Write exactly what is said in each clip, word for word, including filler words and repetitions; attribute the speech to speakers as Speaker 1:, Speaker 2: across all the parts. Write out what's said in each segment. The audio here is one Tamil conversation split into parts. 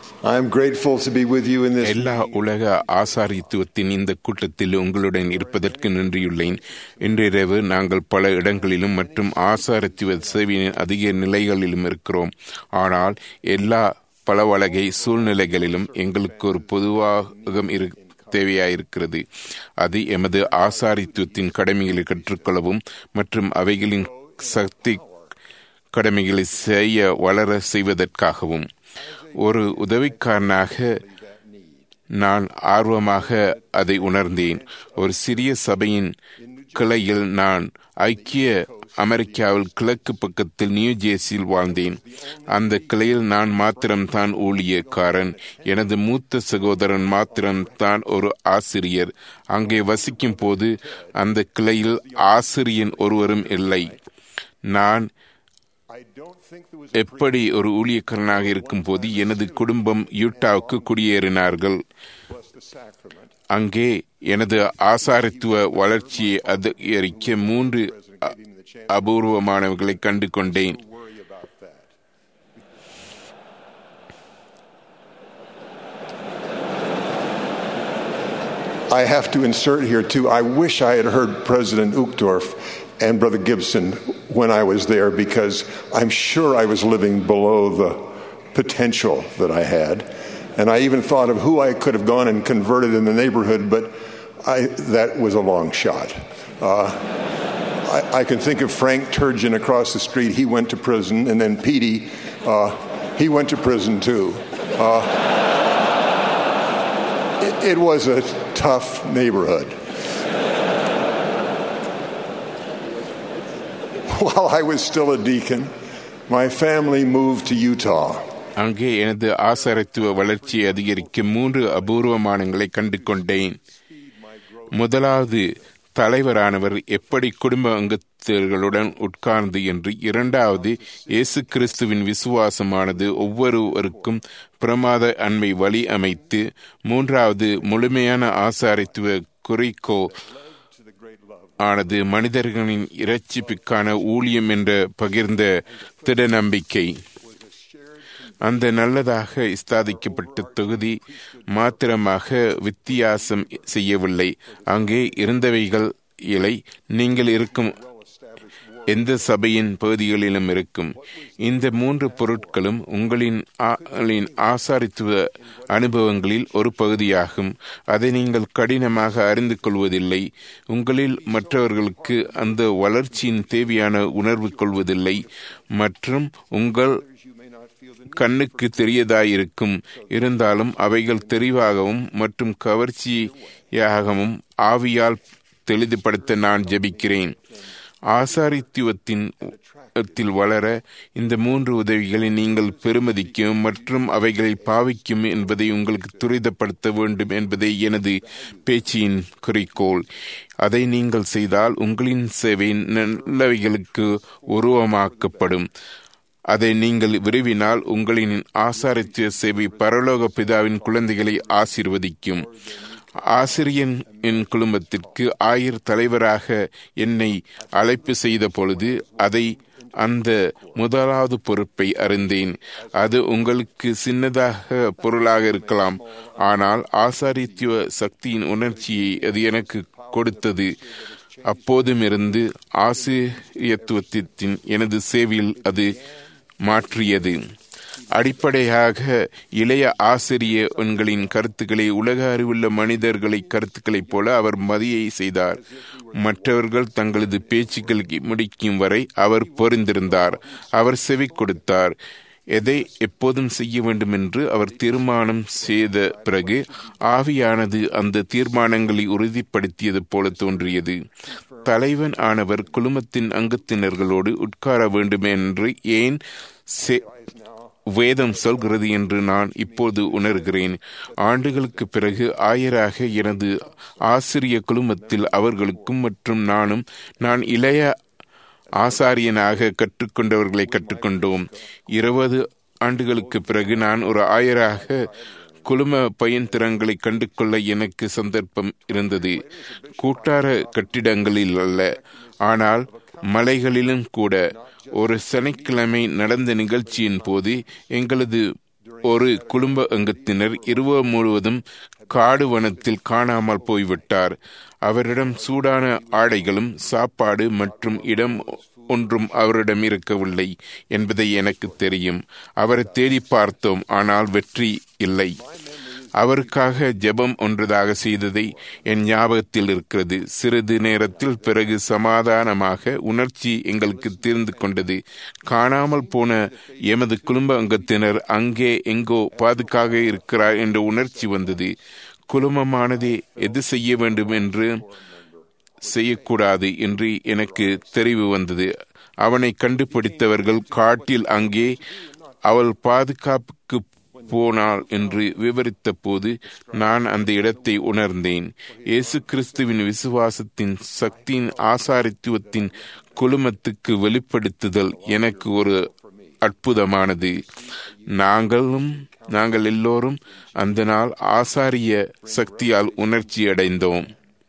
Speaker 1: I am grateful to be with you in this.
Speaker 2: எல்லா உலக ஆசாரித்துவத்தின் இந்த கூட்டத்தில் உங்களுடன் இருப்பதற்கு நன்றியுள்ளேன். இன்றிரவு நாங்கள் பல இடங்களிலும் மற்றும் ஆசாரித்துவ சேவையின் அதிக நிலைகளிலும் இருக்கிறோம். ஆனால் எல்லா பலவழகை சூழ்நிலைகளிலும் எங்களுக்கு ஒரு பொதுவாகம் இரு தேவையாயிருக்கிறது. அது எமது ஆசாரித்துவத்தின் கடமைகளை கற்றுக்கொள்ளவும் மற்றும் அவைகளின் சக்தி கடமைகளை செய்ய வளர செய்வதற்காகவும். ஒரு உதவிக்காரனாக நான் ஆர்வமாக அதை உணர்ந்தேன். ஒரு சிறிய சபையின் கிளையில் நான் ஐக்கிய அமெரிக்காவில் கிழக்கு பக்கத்தில் நியூ ஜெர்சியில் வாழ்ந்தேன். அந்த கிளையில் நான் மாத்திரம்தான் ஊழியக்காரன். எனது மூத்த சகோதரன் மாத்திரம்தான் ஒரு ஆசிரியர். அங்கே வசிக்கும் போது அந்த கிளையில் ஆசிரியன் ஒருவரும் இல்லை. நான் எப்படி ஒரு ஊழியக்காரனாக இருக்கும் போது எனது குடும்பம் யூட்டாவுக்கு குடியேறினார்கள். அங்கே எனது ஆசாரித்துவ வளர்ச்சியை அதிகரிக்க மூன்று அபூர்வமானவர்களை கண்டு கொண்டேன்.
Speaker 1: I have to insert here too, I wish I had heard President Uchtdorf and Brother Gibson when I was there, because I'm sure I was living below the potential that I had. And I even thought of who I could have gone and converted in the neighborhood, but I, that was a long shot. Uh, I, I can think of Frank Turgeon across the street. He went to prison. And then Petey, uh, he went to prison too. Uh, it, it was a tough neighborhood. While I was still a deacon, my family moved to Utah.
Speaker 2: அங்கே எனது ஆசாரித்துவ வளர்ச்சியை அதிகரிக்க மூன்று அபூர்வமானங்களை கண்டு கொண்டேன். முதலாவது, தலைவரானவர் எப்படி குடும்ப அங்கத்தர்களுடன் உட்கார்ந்து என்று. இரண்டாவது, இயேசு கிறிஸ்துவின் விசுவாசமானது ஒவ்வொருவருக்கும் பிரமாத அண்மை வழி அமைத்து. மூன்றாவது, முழுமையான ஆசாரித்துவ குறிக்கோ ஆனது மனிதர்களின் இரட்சிப்புக்கான ஊழியம் என்ற பகிர்ந்த திட நம்பிக்கை. அந்த நல்லதாக ஸ்தாபிக்கப்பட்ட தொகுதி மாத்திரமாக வித்தியாசம் செய்யவில்லை. அங்கே இருந்தவைகள் இலை நீங்கள் இருக்கும் எந்த சபையின் பகுதிகளிலும் இருக்கும். இந்த மூன்று பொருட்களும் உங்களின் ஆசாரித்துவ அனுபவங்களில் ஒரு பகுதியாகும். அதை நீங்கள் கடினமாக அறிந்து கொள்வதில்லை. உங்களில் மற்றவர்களுக்கு அந்த வளர்ச்சியின் தேவையான உணர்வு கொள்வதில்லை மற்றும் உங்கள் கண்ணுக்கு தெரியதாயிருக்கும். இருந்தாலும் அவைகள் தெரிவாகவும் மற்றும் கவர்ச்சியாகவும் ஆவியால் தெளிவுபடுத்த நான் ஜெபிக்கிறேன். ஆசாரித்துவத்தின் வளர இந்த மூன்று உதவிகளை நீங்கள் பெருமதிக்கும் மற்றும் அவைகளை பாவிக்கும் என்பதை உங்களுக்கு துரிதப்படுத்த வேண்டும் என்பதே எனது பேச்சின் குறிக்கோள். அதை நீங்கள் செய்தால் உங்களின் சேவை நல்லவைகளுக்கு உருவமாக்கப்படும். அதை நீங்கள் விரும்பினால் உங்களின் ஆசாரித்துவ சேவை பரலோக பிதாவின் குழந்தைகளை ஆசீர்வதிக்கும். ஆசிரியன் என் குடும்பத்திற்கு ஆயர் தலைவராக என்னை அழைப்பு செய்த பொழுது அதை அந்த முதலாவது பொறுப்பை அறிந்தேன். அது உங்களுக்கு சின்னதாக பொருளாக இருக்கலாம், ஆனால் ஆசாரித்துவ சக்தியின் உணர்ச்சியை அது எனக்கு கொடுத்தது. அப்போதும் இருந்து ஆசிரியத்துவத்தின் எனது சேவையில் அது மாற்றியது. அடிப்படையாக இளைய ஆசிரிய எண்களின் கருத்துக்களை உலக அறிவுள்ள மனிதர்களை கருத்துக்களைப் போல அவர் மதியை செய்தார். மற்றவர்கள் தங்களது பேச்சுக்கள் முடிக்கும் வரை அவர் பொறிந்திருந்தார். அவர் செவி கொடுத்தார். எதை எப்போதும் செய்ய வேண்டும் என்று அவர் தீர்மானம் செய்த பிறகு ஆவியானது அந்த தீர்மானங்களை உறுதிப்படுத்தியது போல தோன்றியது. தலைவன் ஆனவர் குழுமத்தின் அங்கத்தினர்களோடு உட்கார வேண்டும் என்று ஏன் வேதம் சொல்கிறது என்று நான் இப்போது உணர்கிறேன். ஆண்டுகளுக்கு பிறகு ஆயராக எனது ஆசிரிய குழுமத்தில் அவர்களுக்கும் மற்றும் நானும் நான் இளைய ஆசாரியனாக கற்றுக்கொண்டவர்களை கற்றுக்கொண்டோம். இருபது ஆண்டுகளுக்கு பிறகு நான் ஒரு ஆயராக குழும பயன் திறன்களை கண்டு கொள்ள எனக்கு சந்தர்ப்பம் இருந்தது. கூட்டார கட்டிடங்களில் அல்ல, ஆனால் மலைகளிலும் கூட. ஒரு சனிக்கிழமை நடந்த நிகழ்ச்சியின் போது எங்களது ஒரு குடும்ப அங்கத்தினர் இரவு முழுவதும் காடு வனத்தில் காணாமல் போய்விட்டார். அவரிடம் சூடான ஆடைகளும் சாப்பாடு மற்றும் இடம் ஒன்றும் அவரிடம் இருக்கவில்லை என்பதை எனக்கு தெரியும். அவரை தேடி பார்த்தோம், ஆனால் வெற்றி இல்லை. அவருக்காக ஜெபம் ஒன்றதாக செய்ததை என் ஞாபகத்தில் இருக்கிறது. சிறிது நேரத்தில் பிறகு சமாதானமாக உணர்ச்சி எங்களுக்கு தீர்ந்து கொண்டது. காணாமல் போன எமது குடும்ப அங்கத்தினர் அங்கே எங்கோ பாதுகாக இருக்கிறார் என்ற உணர்ச்சி வந்தது. குழுமமானது எது செய்ய வேண்டும் என்று செய்யக்கூடாது என்று எனக்கு தெரிவு வந்தது. அவனை கண்டுபிடித்தவர்கள் காட்டில் அங்கே அவள் பாதுகாப்புக்கு போனாள் என்று விவரித்த போது நான் அந்த இடத்தை உணர்ந்தேன். இயேசு கிறிஸ்துவின் விசுவாசத்தின் சக்தியின் ஆசாரித்துவத்தின் குழுமத்துக்கு வெளிப்படுத்துதல் எனக்கு ஒரு அற்புதமானது. நாங்களும் நாங்கள் எல்லோரும் அந்த நாள் ஆசாரிய சக்தியால் உணர்ச்சி அடைந்தோம்.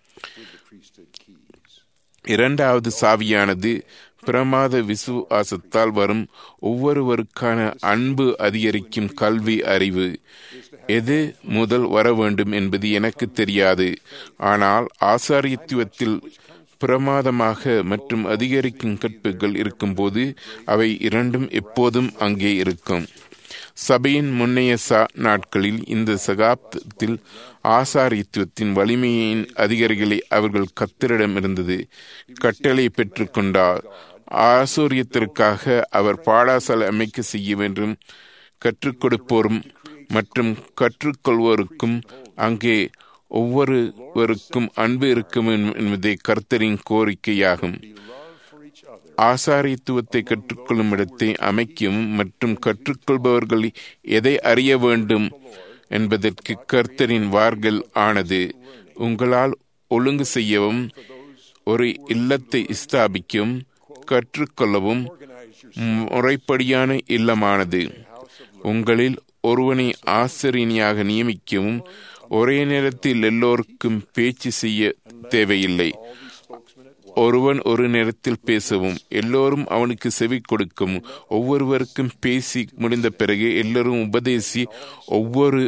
Speaker 2: இரண்டாவது சாவியானது பிரமாத விசுவாசத்தால் வரும் ஒவ்வொருவருக்கான அன்பு அதிகரிக்கும் கல்வி அறிவு. எது முதல் வர வேண்டும் என்பது எனக்கு தெரியாது. ஆனால் ஆசாரியத்துவத்தில் பிரமாதமாக மற்றும் அதிகரிக்கும் கற்புகள் இருக்கும்போது அவை இரண்டும் எப்போதும் அங்கே இருக்கும். சபையின் முன்னைய சா நாட்களில் இந்த சகாப்தத்தில் ஆசாரித்துவத்தின் வலிமையின் அதிகாரிகளை அவர்கள் கத்தரிடம் இருந்தது கட்டளை பெற்றுக்கொண்டார். ஆசூரியத்திற்காக அவர் பாடசாலை அமைக்க செய்ய வேண்டும். கற்றுக் கொடுப்போரும் மற்றும் கற்றுக்கொள்வோருக்கும் அங்கே ஒவ்வொருவருக்கும் அன்பு இருக்கும் என்பதே கர்த்தரின் கோரிக்கையாகும். ஆசாரித்துவத்தை கற்றுக்கொள்ளும் இடத்தை அமைக்கவும் மற்றும் கற்றுக்கொள்பவர்கள் எதை அறிய வேண்டும் என்பதற்கு கர்த்தரின் வார்கள் ஆனது. உங்களால் ஒழுங்கு செய்யவும் ஒரு இல்லத்தை ஸ்தாபிக்கவும் கற்றுக்கொள்ளவும் முறைப்படியான இல்லமானது. உங்களில் ஒருவனை ஆசிரியனாக நியமிக்கவும் ஒரே நேரத்தில் எல்லோருக்கும் பேச்சு செய்ய தேவையில்லை. ஒருவன் ஒரு நேரத்தில் பேசவும் எல்லோரும் அவனுக்கு செவி கொடுக்கவும் ஒவ்வொருவருக்கும் பேசி முடிந்த பிறகு எல்லோரும் உபதேசி ஒவ்வொரு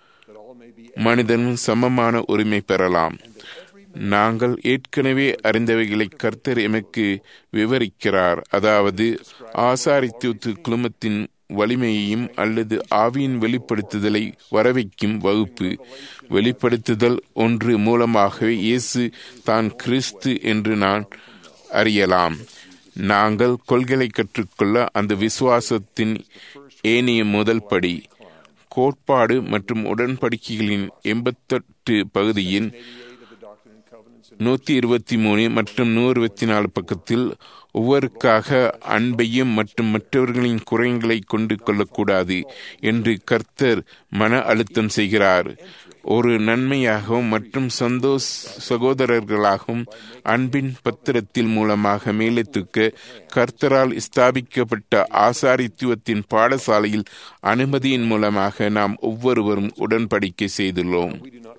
Speaker 2: மனிதனும் சமமான உரிமை பெறலாம். நாங்கள் ஏற்கனவே அறிந்தவைகளை கர்த்தர் எமக்கு விவரிக்கிறார். அதாவது ஆசாரித்துவ குழுமத்தின் வலிமையையும் அல்லது ஆவியின் வெளிப்படுத்துதலை வரவைக்கும் வகுப்பு. வெளிப்படுத்துதல் ஒன்று மூலமாகவே இயேசு தான் கிறிஸ்து என்று நான் அறியலாம். நாங்கள் கொள்கைகளை கற்றுக்கொள்ள அந்த விசுவாசத்தின் ஏனைய முதல் படி. கோட்பாடு மற்றும் உடன்படிக்கைகளின் எண்பத்தெட்டு பகுதியின் நூத்தி இருபத்தி மூணு மற்றும் நூறு இருபத்தி நாலு பக்கத்தில் ஒவ்வொருக்காக அன்பையும் மற்றும் மற்றவர்களின் குறைகளை கொண்டு கொள்ளக்கூடாது என்று கர்த்தர் மன அழுத்தம் செய்கிறார். ஒரு நன்மையாகவும் மற்றும் சந்தோஷ சகோதரர்களாகவும் அன்பின் பத்திரத்தில் மூலமாக மேலே தூக்க கர்த்தரால் ஸ்தாபிக்கப்பட்ட ஆசாரித்துவத்தின் பாடசாலையில் அனுமதியின் மூலமாக நாம் ஒவ்வொருவரும் உடன்படிக்கை செய்துள்ளோம்.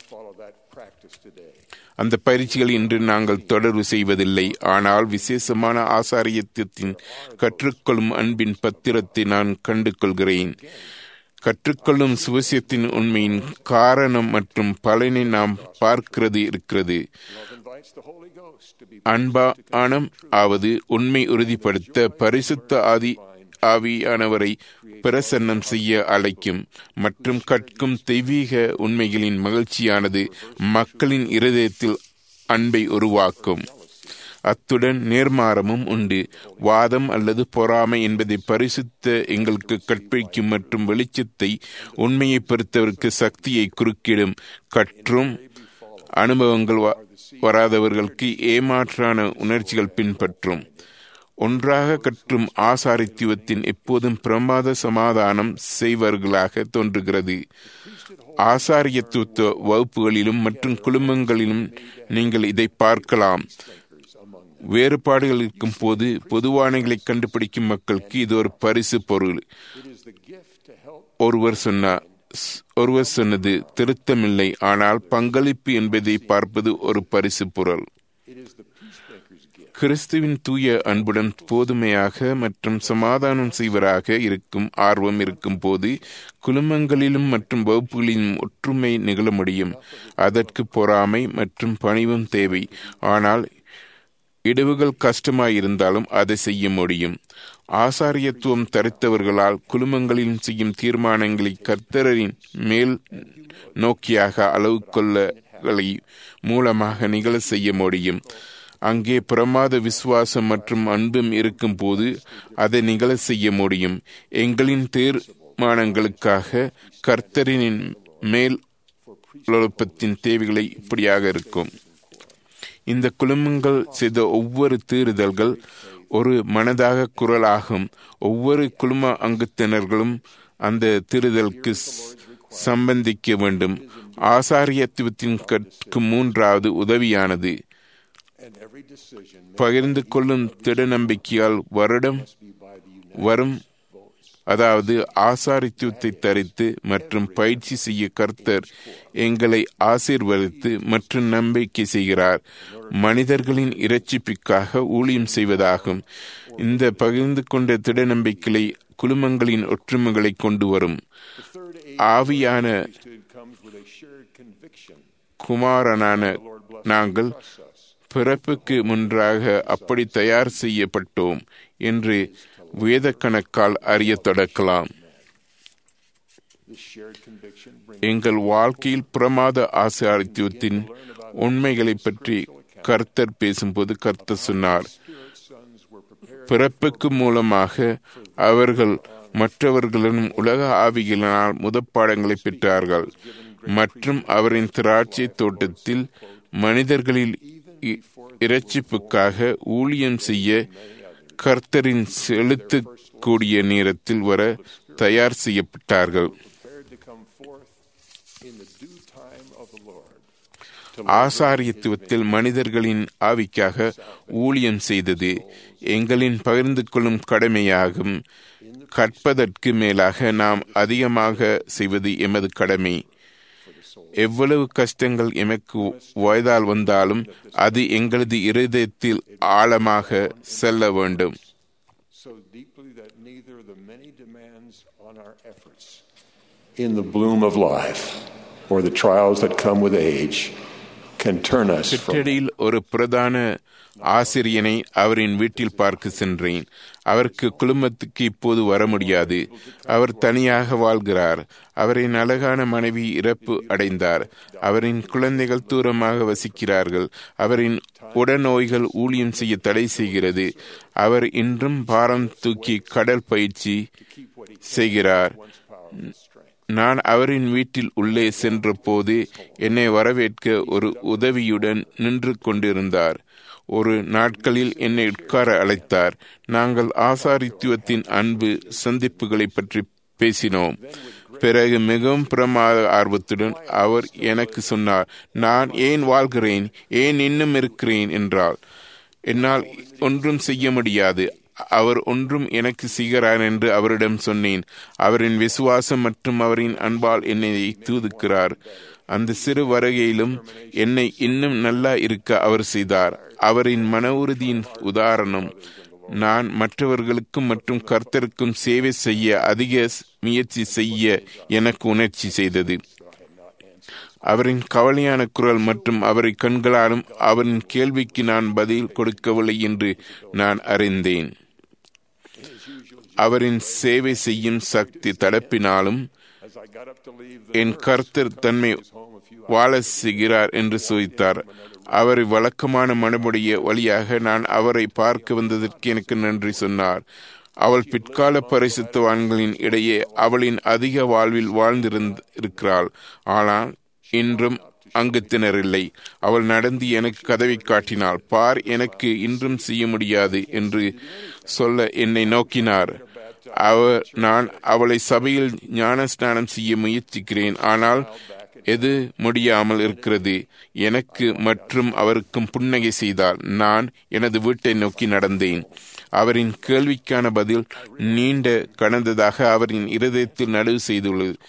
Speaker 2: அந்த பயிற்சிகள் இன்று நாங்கள் தொடர்பு செய்வதில்லை. ஆனால் விசேஷமான ஆசாரியத்தின் கற்றுக்கொள்ளும் அன்பின் பத்திரத்தை நான் கண்டு கொள்கிறேன். கற்றுக்கொள்ளும் சுவிசேஷத்தின் உண்மையின் காரணம் மற்றும் பலனை நாம் பார்க்கிறது இருக்கிறது. அன்பானம் ஆவது உண்மை உறுதிப்படுத்த பரிசுத்த ஆதி ஆவியானவரை பிரசன்னம் செய்ய அழைக்கும் மற்றும் கற்கும் தெய்வீக உண்மைகளின் மகிழ்ச்சியானது மக்களின் இருதயத்தில் அன்பை உருவாக்கும். அத்துடன் நேர்மாறமும் உண்டு. வாதம் அல்லது பொறாமை என்பதை பரிசுத்த எங்களுக்கு கற்பிக்கும் மற்றும் வெளிச்சத்தை உண்மையை பொறுத்தவருக்கு சக்தியை குறுக்கிடும். கற்றும் அனுபவங்கள் வராதவர்களுக்கு ஏமாற்றான உணர்ச்சிகள் பின்பற்றும். ஒன்றாக கற்றும் ஆசாரித்துவத்தின் எப்போதும் பிரமாத சமாதானம் செய்வர்களாக தோன்றுகிறது. ஆசாரியத்துவ வகுப்புகளிலும் மற்றும் குழுமங்களிலும் நீங்கள் இதை பார்க்கலாம். வேறுபாடுகள் இருக்கும் போது பொதுவானங்களை கண்டுபிடிக்கும் மக்களுக்கு இது ஒரு பரிசு பொருள். ஒருவர் சொன்னார் ஒருவர் சொன்னது திருத்தமில்லை, ஆனால் பங்களிப்பு என்பதை பார்ப்பது ஒரு பரிசு பொருள். கிறிஸ்துவின் தூய அன்புடன் போதுமையாக மற்றும் சமாதானம் செய்வராக இருக்கும் ஆர்வம் இருக்கும் போது குழுமங்களிலும் மற்றும் வகுப்புகளிலும் ஒற்றுமை நிகழ முடியும். அதற்கு பொறாமை மற்றும் பணிவும் தேவை. ஆனால் இடவுகள் கஷ்டமாயிருந்தாலும் அதை செய்ய முடியும். ஆசாரியத்துவம் தரித்தவர்களால் குழுமங்களில் செய்யும் தீர்மானங்களை கர்த்தரின் மேல் நோக்கியாக அளவு கொள்ளகளை மூலமாக நிகழ செய்ய முடியும். அங்கே பிரமாத விசுவாசம் மற்றும் அன்பும் இருக்கும் போது அதை நிகழ செய்ய முடியும். எங்களின் தீர்மானங்களுக்காக கர்த்தரின் மேல் எழுப்பத்தின் தேவைகளை இப்படியாக இருக்கும். இந்த குழுமங்கள் செய்த ஒவ்வொரு தீர்தல்கள் ஒரு மனதாக குரலாகும். ஒவ்வொரு குழும அங்கத்தினர்களும் அந்த தீர்தலுக்கு சம்பந்திக்க வேண்டும். ஆசாரியத்துவத்தின் கற்கு மூன்றாவது உதவியானது பகிர்ந்து கொள்ளும் திட நம்பிக்கையால் வருடம் வரும், அதாவது ஆசாரித்துவத்தை தரித்து மற்றும் பயிற்சி செய்ய கர்த்தர் எங்களை ஆசீர்வதித்து மற்றும் நம்பிக்கை செய்கிறார். மனிதர்களின் இரட்சிப்புக்காக ஊழியம் செய்வதாகும். இந்த பகிர்ந்து கொண்ட திட நம்பிக்கைகளை குழுமங்களின் ஒற்றுமைகளை கொண்டு வரும். ஆவியான குமாரனான நாங்கள் பிறப்புக்கு முன்பாக அப்படி தயார் செய்யப்பட்டோம் என்று வேத கணக்கால் அறிய தொடக்கலாம். எங்கள் வாழ்க்கையில் பிரமாத ஆசாரித்துவத்தின் உண்மைகளை பற்றி கர்த்தர் பேசும்போது கர்த்தர் சொன்னார், பிறப்புக்கு மூலமாக அவர்கள் மற்றவர்களிடம் உலக ஆவிகளினால் முதற்பாடங்களை பெற்றார்கள் மற்றும் அவரின் திராட்சை தோட்டத்தில் மனிதர்களில் இரட்சிப்புக்காக ஊழியம் செய்ய கர்த்தரின் செலுத்தக்கூடிய நேரத்தில் வர தயார் செய்யப்பட்டார்கள். ஆசாரியத்துவத்தில் மனிதர்களின் ஆவிக்காக ஊழியம் செய்தது எங்களின் பகிர்ந்து கொள்ளும் கடமையாகும். கற்பதற்கு மேலாக நாம் அதிகமாக செய்வது எமது கடமை. எவ்வளவு கஷ்டங்கள் எமக்கு வயதால் வந்தாலும் அது எங்களது இருதயத்தில் ஆழமாக செல்ல வேண்டும்.
Speaker 1: In the bloom of life or the trials that come with age can turn us from.
Speaker 2: கிட்டடியில் ஒரு பிரதான ஆசிரியனை அவரின் வீட்டில் பார்க்க சென்றேன். அவருக்கு குழுமத்துக்கு இப்போது வர முடியாது. அவர் தனியாக வாழ்கிறார். அவரின் அழகான மனைவி இறப்பு அடைந்தார். அவரின் குழந்தைகள் தூரமாக வசிக்கிறார்கள். அவரின் உடனோய்கள் ஊழியம் செய்ய தடை செய்கிறது. அவர் இன்றும் பாரம் தூக்கி கடல் பயிற்சி செய்கிறார். நான் அவரின் வீட்டில் உள்ளே சென்ற போது என்னை வரவேற்க ஒரு உதவியுடன் நின்று கொண்டிருந்தார். ஒரு நாட்களில் என்னை உட்கார அழைத்தார். நாங்கள் ஆசாரித்துவத்தின் அன்பு சந்திப்புகளை பற்றி பேசினோம். பிறகு மிகவும் பிரமாத ஆர்வத்துடன் அவர் எனக்கு சொன்னார், நான் ஏன் வாழ்கிறேன், ஏன் இன்னும் இருக்கிறேன் என்றால், என்னால் ஒன்றும் செய்ய முடியாது. அவர் ஒன்றும் எனக்கு செய்கிறார் என்று அவரிடம் சொன்னேன். அவரின் விசுவாசம் மற்றும் அவரின் அன்பால் என்னை தூதுக்கிறார். அந்த சிறு வருகையிலும் என்னை இன்னும் நல்லா இருக்க அவர் செய்தார். அவரின் மன உறுதியின் உதாரணம் நான் மற்றவர்களுக்கும் மற்றும் கர்த்தருக்கும் சேவை செய்ய அதிக முயற்சி செய்ய எனக்கு உணர்ச்சி செய்தது. அவரின் கவலையான குரல் மற்றும் அவரை கண்களாலும் அவரின் கேள்விக்கு நான் பதில் கொடுக்கவில்லை என்று நான் அறிந்தேன். அவரின் சேவை செய்யும் சக்தி தடுப்பினாலும் என் கர்த்தர் தன்மை வாழ செய்கிறார் என்று சோதித்தார். அவரை வழக்கமான மனமுடைய வழியாக நான் அவரை பார்க்க வந்ததற்கு எனக்கு நன்றி சொன்னார். அவள் பிற்கால பரிசுத்தவான்களின் இடையே அவளின் அதிக வாழ்வில் வாழ்ந்திருக்கிறாள். ஆனால் இன்றும் அங்கத்தினர் இல்லை. அவள் நடந்து எனக்கு கதவை காட்டினாள். பார், எனக்கு இன்றும் செய்ய முடியாது என்று சொல்ல என்னை நோக்கினார். அவர் நான் அவளை சபையில் ஞானஸ்நானம் செய்ய முயற்சிக்கிறேன், ஆனால் எது முடியாமல் இருக்கிறது. எனக்கு மற்றும் அவருக்கும் புன்னகை செய்தால் நான் எனது வீட்டை நோக்கி நடந்தேன். அவரின் கேள்விக்கான பதில் நீண்ட கடந்ததாக அவரின் இருதயத்தில் நடுவு செய்துள்ளது.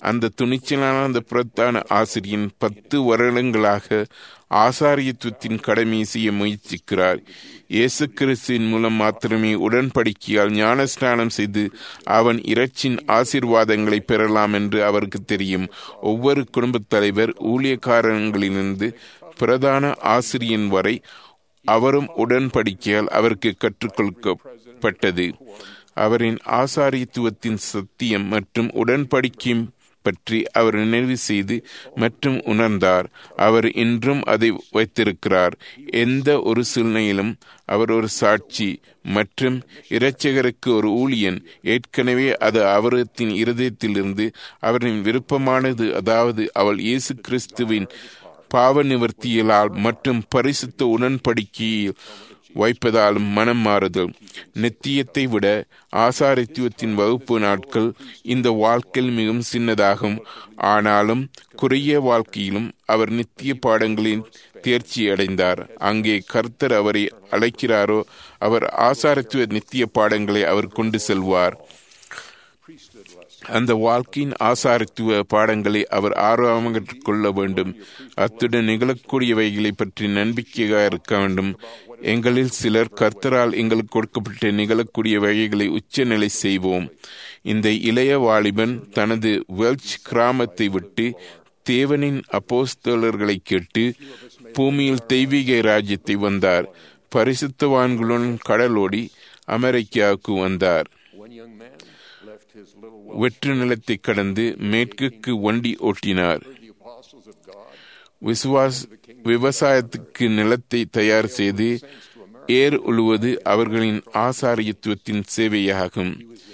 Speaker 2: அந்த துணிச்சலான அந்த பிரதான ஆசிரியன் பத்து வருடங்களாக ஆசாரியத்துவத்தின் கடமையை செய்ய முயற்சிக்கிறார். இயேசு கிறிஸ்துவின் மூலம் மாத்திரமே உடன்படிக்கையால் ஞானஸ்நானம் செய்து அவன் இறைச்சின் ஆசீர்வாதங்களை பெறலாம் என்று அவருக்கு தெரியும். ஒவ்வொரு குடும்பத் தலைவர் ஊழியக்காரங்களிலிருந்து பிரதான ஆசிரியன் வரை அவரும் உடன்படிக்கையால் அவருக்கு கற்றுக்கொடுக்கப்பட்டது. அவரின் ஆசாரியத்துவத்தின் சத்தியம் மற்றும் உடன்படிக்கை பற்றி அவர் நினைவு செய்து மற்றும் உணர்ந்தார். அவர் இன்றும் அதை வைத்திருக்கிறார். எந்த ஒரு சூழ்நிலையிலும் அவர் ஒரு சாட்சி மற்றும் இரட்சகருக்கு ஒரு ஊழியன். ஏற்கனவே அது அவரத்தின் இருதயத்திலிருந்து அவரின் விருப்பமானது, அதாவது அவள் இயேசு கிறிஸ்துவின் பாவ நிவர்த்தியலால் மற்றும் பரிசுத்த உடன்படிக்கையில் வைப்பதாலும் மனம் மாறுதல். நித்தியத்தை விட ஆசாரித்துவத்தின் வகுப்பு நாட்கள் இந்த வாழ்க்கையில் மிகவும் சின்னதாகும். ஆனாலும் குறுகிய வாழ்க்கையிலும் அவர் நித்திய பாடங்களின் தேர்ச்சி அடைந்தார். அங்கே கர்த்தர் அவரை அழைக்கிறாரோ அவர் ஆசாரித்துவ நித்திய பாடங்களை அவர் கொண்டு செல்வார். அந்த வாழ்க்கையின் ஆசாரித்துவ பாடங்களை அவர் ஆர்வமாக கொள்ள வேண்டும். அத்துடன் நிகழக்கூடியவைகளை பற்றி நம்பிக்கையாக இருக்க வேண்டும். எங்களில் சிலர் கர்த்தரால் எங்களுக்கு கொடுக்கப்பட்ட நிகழக்கூடிய வகைகளை உச்சநிலை செய்வோம். இந்த இளைய வாலிபன் தனது வெல்ச் கிராமத்தை விட்டு தேவனின் அப்போஸ்தலர்களை கேட்டு பூமியில் தெய்வீக ராஜ்யத்தை வந்தார். பரிசுத்தவான்களுடன் கடலோடி அமெரிக்காவுக்கு வந்தார். வெற்று நிலத்தை கடந்து மேற்குக்கு வண்டி ஓட்டினார். விசுவாஸ் விவசாயத்துக்கு நிலத்தை தயார் செய்து ஏர் உழுவது அவர்களின் ஆசாரியத்துவத்தின் சேவையாகும்.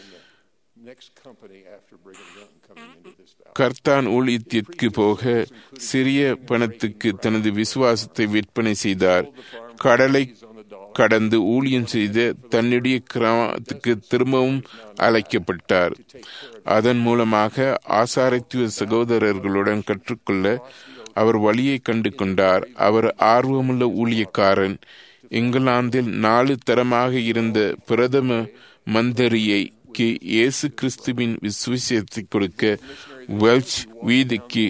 Speaker 2: கர்த்தான் ஊழியத்திற்கு போக சிறிய பணத்துக்கு தனது விசுவாசத்தை விற்பனை செய்தார். கடலை கடந்து ஊழியம் செய்த தன்னுடைய கிராமத்துக்கு திரும்பவும் அழைக்கப்பட்டார். அதன் மூலமாக ஆசாரித்துவ சகோதரர்களுடன் கற்றுக்கொள்ள அவர் வழியை கண்டு கொண்டார். அவர் ஆர்வமுள்ள ஊழியக்காரன். இங்கிலாந்தில் நாலு தரமாக இருந்த பிரதம மந்திரியைக்கு இயேசு கிறிஸ்துவின் விசுவாசத்தை கொடுக்க வெல்ச் வீதிக்கு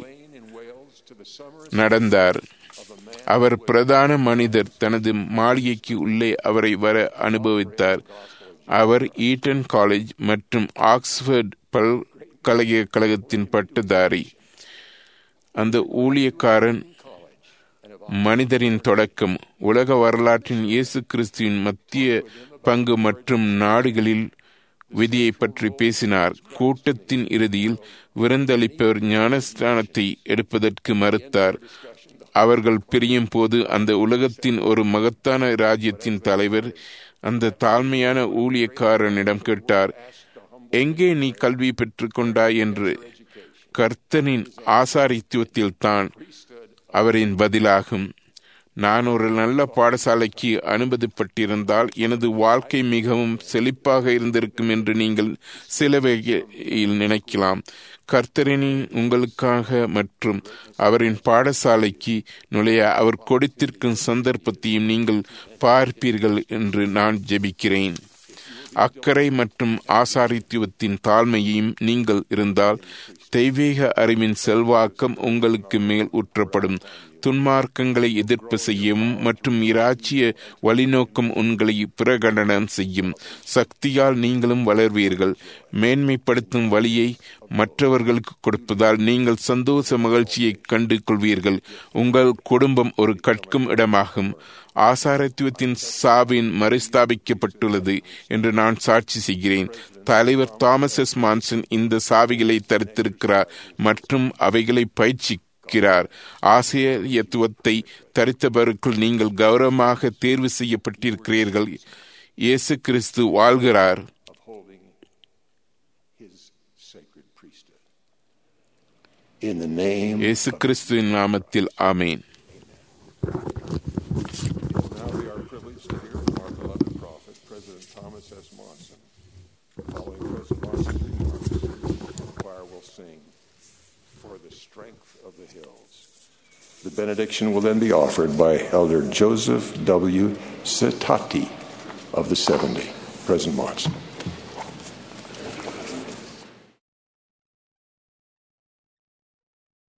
Speaker 2: நடந்தார். அவர் பிரதான மனிதர் தனது மாளிகைக்கு உள்ளே அவரை வர அனுபவித்தார். அவர் ஈட்டன் காலேஜ் மற்றும் ஆக்ஸ்போர்ட் பல்கலைக்கழகத்தின் பட்டதாரி. அந்த ஊழியக்காரன் மனிதரின் தொடக்கம். உலக வரலாற்றின் இயேசு கிறிஸ்துவின் மத்திய பங்கு மற்றும் நாடுகளில் விதியை பற்றி பேசினார். கூட்டத்தின் இறுதியில் விருந்தளிப்பவர் ஞானஸ்தானத்தை எடுப்பதற்கு மறுத்தார். அவர்கள் பிரியும் போது அந்த உலகத்தின் ஒரு மகத்தான ராஜ்யத்தின் தலைவர் அந்த தாழ்மையான ஊழியக்காரனிடம் கேட்டார், எங்கே நீ கல்வி பெற்றுக்கொண்டாய் என்று. கர்த்தனின் ஆசாரித்துவத்தில் தான் அவரின் பதிலாகும். நான் ஒரு நல்ல பாடசாலைக்கு அனுமதிப்பட்டிருந்தால் எனது வாழ்க்கை மிகவும் செழிப்பாக இருந்திருக்கும் என்று நீங்கள் சில வகையில் நினைக்கலாம். கர்த்தரின் உங்களுக்காக மற்றும் அவரின் பாடசாலைக்கு நுழைய அவர் கொடுத்திருக்கும் சந்தர்ப்பத்தையும் நீங்கள் பார்ப்பீர்கள் என்று நான் ஜெபிக்கிறேன். அக்கறை மற்றும் ஆசாரித்துவத்தின் தாழ்மையையும் நீங்கள் இருந்தால் தெய்வீக அறிவின் செல்வாக்கம் உங்களுக்கு மேல் ஊற்றப்படும். துன்மார்க்கங்களை எதிர்ப்பு செய்யவும் மற்றும் இராச்சிய வழிநோக்கம் உங்களை பிரகடனம் செய்யும். சக்தியால் நீங்களும் வளர்வீர்கள். மேன்மைப்படுத்தும் வழியை மற்றவர்களுக்கு கொடுப்பதால் நீங்கள் சந்தோஷ மகிழ்ச்சியை கண்டு கொள்வீர்கள். உங்கள் குடும்பம் ஒரு கற்கும் இடமாகும். ஆசாரத்துவத்தின் சாவின் மறுஸ்தாபிக்கப்பட்டுள்ளது என்று நான் சாட்சி செய்கிறேன். தலைவர் தாமஸ் எஸ் மான்சன் இந்த சாவிகளை தரித்திருக்கிறார் மற்றும் அவைகளை பயிற்சிக்கிறார். ஆசிரியத்துவத்தை தரித்தவருக்குள் நீங்கள் கௌரவமாக தேர்வு செய்யப்பட்டிருக்கிறீர்கள். இயேசு கிறிஸ்து வாழ்கிறார். இயேசு கிறிஸ்துவின் நாமத்தில் ஆமேன்.
Speaker 1: The benediction will then be offered by Elder Joseph W. Setati of the seventy. President Monson.